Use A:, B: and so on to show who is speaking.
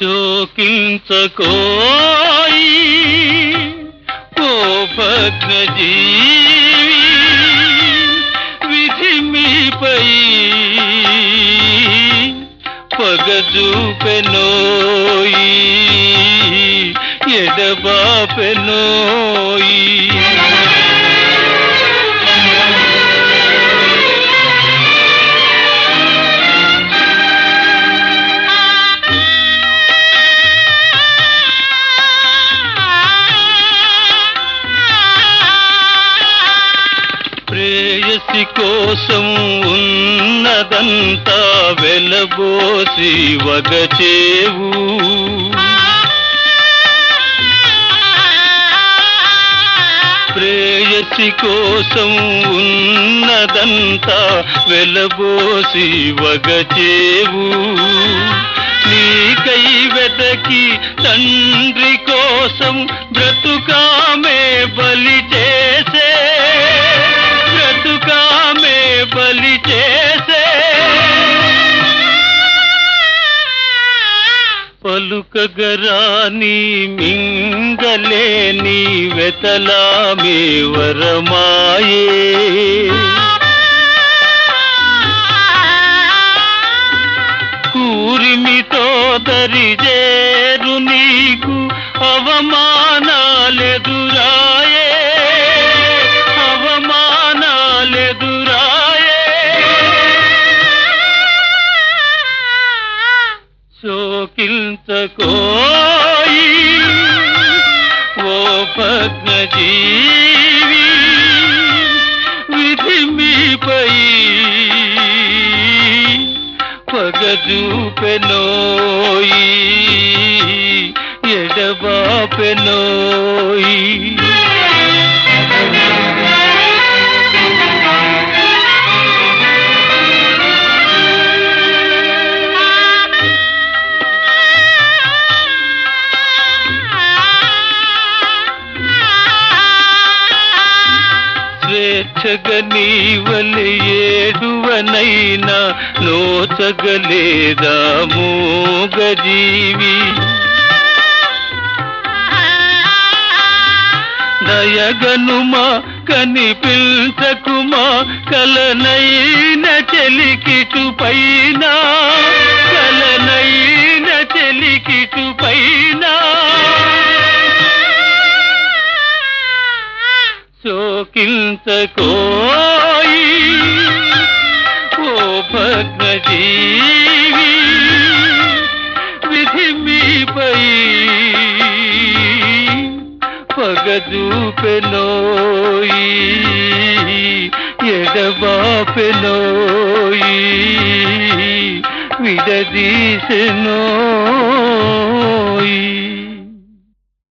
A: శోకించకోయి ఓ భగ్నజీవి, విధి మీపై పగజూపెనోయి, ఎడబాపెనోయి. ప్రేయసి కోసం ఉన్నదంతా వెలబోసి వగచేవు, ప్రేయసి కోసం ఉన్నదంతా వెలబోసి వగచేవు. నీకై వెతకి తండ్రి కోసం బ్రతుకామే బలి చేసే, బ్రతుకామే బలి చేసే. పలుకగరాని మింగలేని వెతలామే వరమాయే, కూరిమితో దరిజేరు నీకు అవమానాలెదురాయే, అవమానాలెదురాయే. శోకించకోయి ఓ భగ్నజీవి, విధి మీపై పగజూపెనోయి, ఎడబాపెనోయి. స్వేచ్ఛగా నీవలి ఏడువనైనా నోచగలేదా మూగజీవి, దయగనుమా కనిపించకుమా కలనైన చెలికిటు పైన, కలనైన చెలికిటు పైన. శోకించకోయి ఓ భగ్నజీవి, విధి మీపై పగజూపెనోయి, ఎడబాపెనోయి, విడదీసెనోయి.